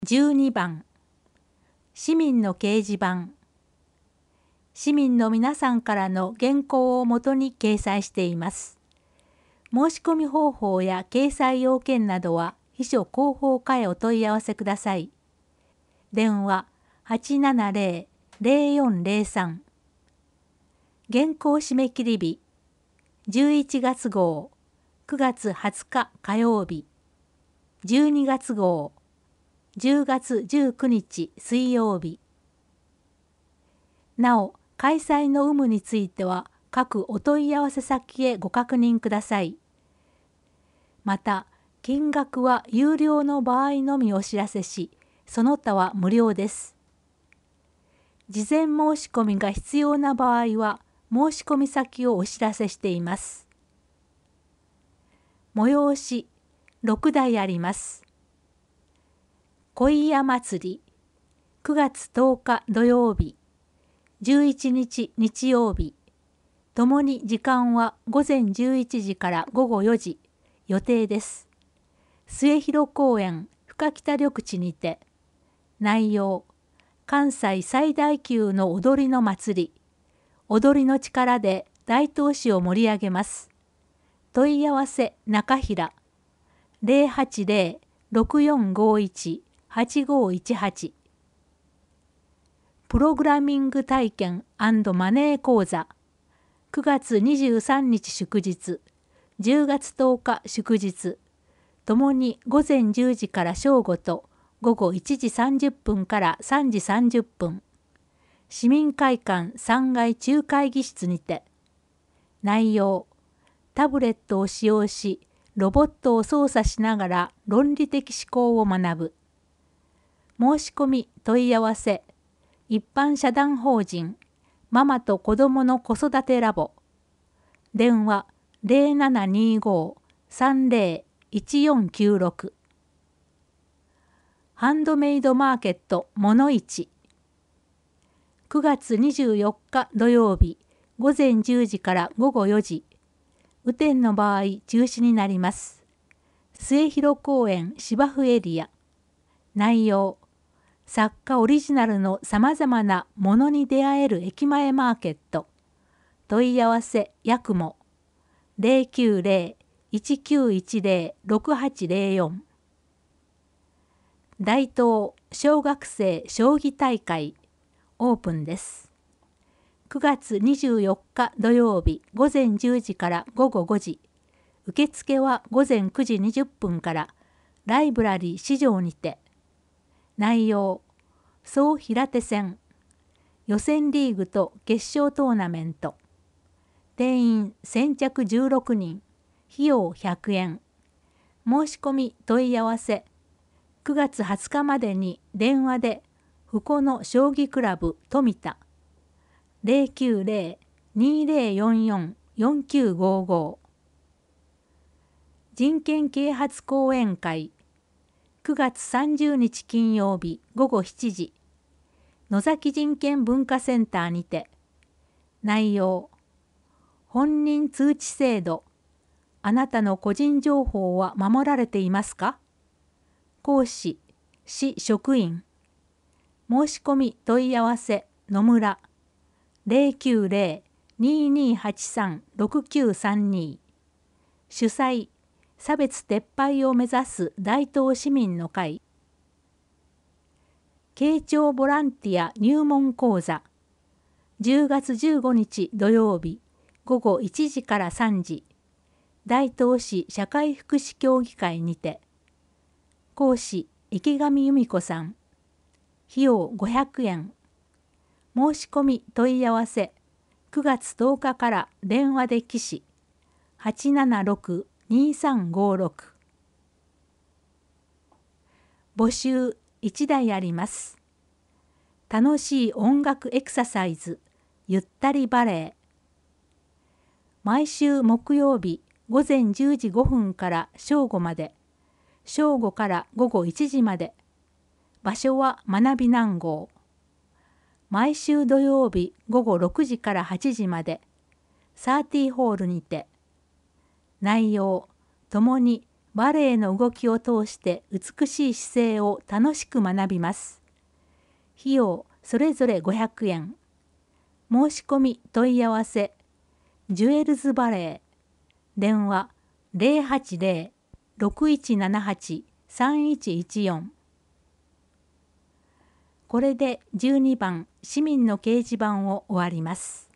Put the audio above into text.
12番市民の掲示板。市民の皆さんからの原稿をもとに掲載しています。申し込み方法や掲載要件などは秘書広報課へお問い合わせください。電話870-0403。原稿締め切り日11月号9月20日火曜日、12月号10月19日水曜日。なお、開催の有無については各お問い合わせ先へご確認ください。また、金額は有料の場合のみお知らせし、その他は無料です。事前申し込みが必要な場合は、申し込み先をお知らせしています。催し6題あります。恋屋祭り9月10日土曜日、11日日曜日、ともに時間は午前11時から午後4時、予定です。末広公園深北緑地にて。内容、関西最大級の踊りの祭り。踊りの力で大東市を盛り上げます。問い合わせ中平080-6451-8518。プログラミング体験&マネー講座9月23日祝日、10月10日祝日、ともに午前10時から正午と午後1時30分から3時30分。市民会館3階中会議室にて。内容、タブレットを使用し、ロボットを操作しながら論理的思考を学ぶ。申し込み問い合わせ、一般社団法人ママと子どもの子育てラボ。電話0725-301496。ハンドメイドマーケットもの市9月24日土曜日午前10時から午後4時。雨天の場合中止になります。末広公園芝生エリア。内容、作家オリジナルのさまざまなものに出会える駅前マーケット。問い合わせやくも090-1910-6804。大東小学生将棋大会オープンです。9月24日土曜日午前10時から午後5時。受付は午前9時20分からライブラリー市場にて。内容、総平手戦、予選リーグと決勝トーナメント。定員先着16人、費用100円。申し込み問い合わせ、9月20日までに電話で、ふこの将棋クラブ富田、090-2044-4955。人権啓発講演会、9月30日金曜日午後7時、野崎人権文化センターにて。内容、本人通知制度。あなたの個人情報は守られていますか？講師、市職員。申し込み問い合わせ野村090-2283-6932。主催、差別撤廃を目指す大東市民の会。慶長ボランティア入門講座10月15日土曜日午後1時から3時。大東市社会福祉協議会にて。講師池上由美子さん。費用500円。申し込み問い合わせ9月10日から電話で起死876-2356。募集1台あります。楽しい音楽エクササイズゆったりバレエ。毎週木曜日午前10時5分から正午まで、正午から午後1時まで。場所は学び南郷。毎週土曜日午後6時から8時まで、サーティホールにて。内容、ともにバレエの動きを通して美しい姿勢を楽しく学びます。費用それぞれ500円。申し込み問い合わせジュエルズバレエ電話080-6178-3114。これで12番市民の掲示板を終わります。